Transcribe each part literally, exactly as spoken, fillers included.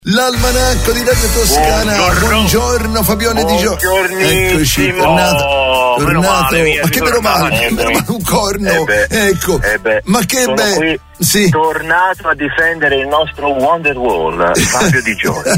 L'almanacco di Radio Toscana. Buongiorno, buongiorno Fabione Di Giorgio. Eccoci, tornato. Tornato. Male, ma che meno male, eh meno male, un corno. Eh ecco. Eh ma che bello. Sì. Tornato a difendere il nostro Wonderwall, Fabio Di Giorgio.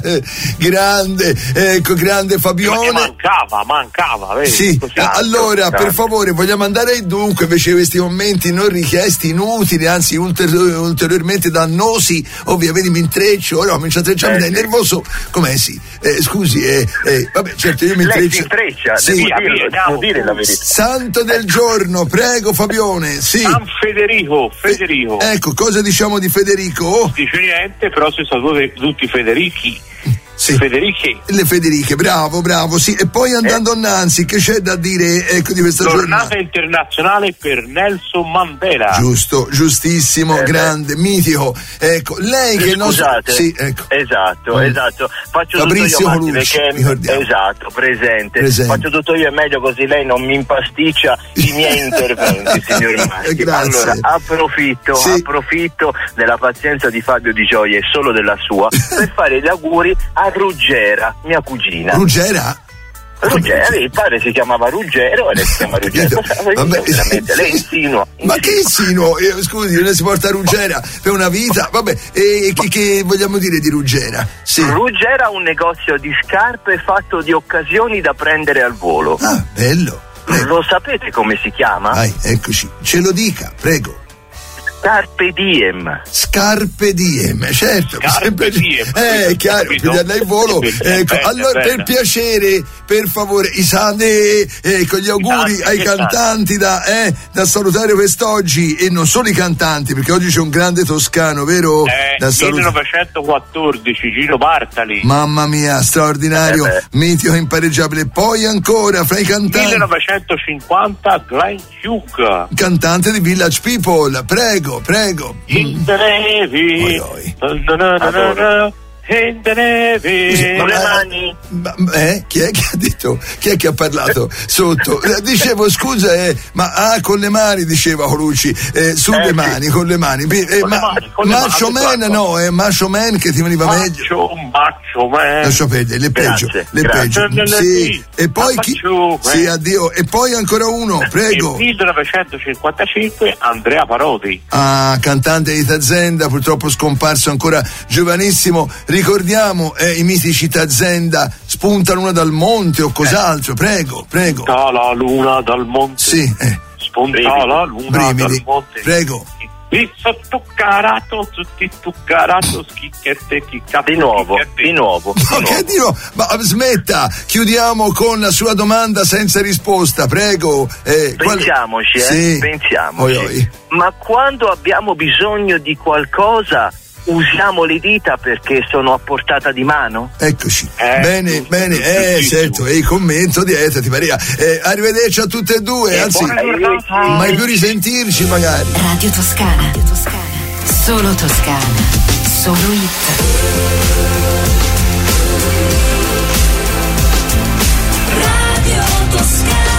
Grande, ecco, grande Fabione. Ma mancava, mancava, vedi? Sì, allora, tanto. Per favore, vogliamo andare ai dunque, invece di questi commenti non richiesti, inutili, anzi ulter- ulteriormente dannosi. Ovvio, vedi, mi intreccio, ora comincio a trecciare, mi dai nervoso. Com'è, sì? Eh, scusi, eh, eh, vabbè, certo, io mi Lei intreccio. si intreccia, sì. devo, dire, devo dire la verità. Santo del giorno, prego Fabione, sì. San Federico, Federico. Ecco, cosa diciamo di Federico? Non dice niente, però si sono tutti Federici. Sì. Federiche. Le Federiche, bravo, bravo, sì. E poi andando eh. innanzi, che c'è da dire, ecco, di questa giornata? Giornata internazionale per Nelson Mandela. Giusto, giustissimo, eh, grande, beh. mitico. Ecco, lei che non Scusate. Sì, ecco. Esatto, mm. esatto. Faccio Fabrizio tutto io, Matti, perché esatto, presente. presente. Faccio tutto io, è meglio così lei non mi impasticcia i miei interventi, signor Matti. Grazie. Allora, approfitto, sì. approfitto della pazienza di Fabio Di Gioia e solo della sua per fare gli auguri a Ruggera, mia cugina. Ruggera? Ruggero, il padre si chiamava Ruggero e lei si chiama Ruggero. Vabbè, veramente, lei insinua, ma che insinuo? Eh, scusi, lei si porta a Ruggera per una vita, vabbè, e che, che vogliamo dire di Ruggera? Sì. Ruggera ha un negozio di scarpe fatto di occasioni da prendere al volo. Ah, bello. Prego. Lo sapete come si chiama? Vai, eccoci, ce lo dica, prego. Carpe diem. Scarpe diem, certo. Carpe sempre, diem. Eh, è chiaro, pigliarla in volo. Ecco, bene, allora, bene. Per piacere, per favore, Isane, ecco, gli auguri Isane, ai cantanti da, eh, da salutare quest'oggi, e non solo i cantanti, perché oggi c'è un grande toscano, vero? Eh, da salut- millenovecentoquattordici, Gino Bartali. Mamma mia, straordinario, eh mitico, impareggiabile. Poi ancora, fra i cantanti. millenovecentocinquanta, Glenn Hughes. Cantante di Village People, prego. Prego. In the Navy. Oi, oi. In the Navy. Con le mani. Ma, eh? Chi è che ha detto? Chi è che ha parlato sotto? Dicevo, scusa, eh, ma ah, con le mani, diceva Colucci, eh, sulle eh, mani, sì. con le mani. Eh, con ma, le mani con Macho le mani, Man, no, è eh, Macho Man che ti veniva macho, meglio. Macho Man. Lascia perdere, le peggio, grazie, le grazie. peggio. Sì. E poi chi? Sì, addio. E poi ancora uno, prego. Nel millenovecentocinquantacinque Andrea Parodi. Ah, cantante di Tazenda, purtroppo scomparso ancora giovanissimo. Ricordiamo eh, i mitici Tazenda, spuntano una dal monte o cos'altro, prego, prego. Spunta la luna dal monte. Sì, eh. Spunta la luna Brividi. dal monte. Prego. Pizzo tuccarato, tutti tuccarato, schicchette, chiccato. Di nuovo, di nuovo. Di no, nuovo. Che di nuovo? Ma smetta, chiudiamo con la sua domanda senza risposta, prego. Eh, pensiamoci, qual... eh, sì. pensiamoci. Oi, oi. Ma quando abbiamo bisogno di qualcosa, usiamo le dita perché sono a portata di mano? Eccoci. Eh, bene, giusto, bene, giusto, eh, giusto. certo, e il commento dietro ti parea. Eh, arrivederci a tutte e due, eh, anzi, mai più risentirci magari. Radio Toscana. Radio Toscana. Solo Toscana. Solo hit. Radio Toscana.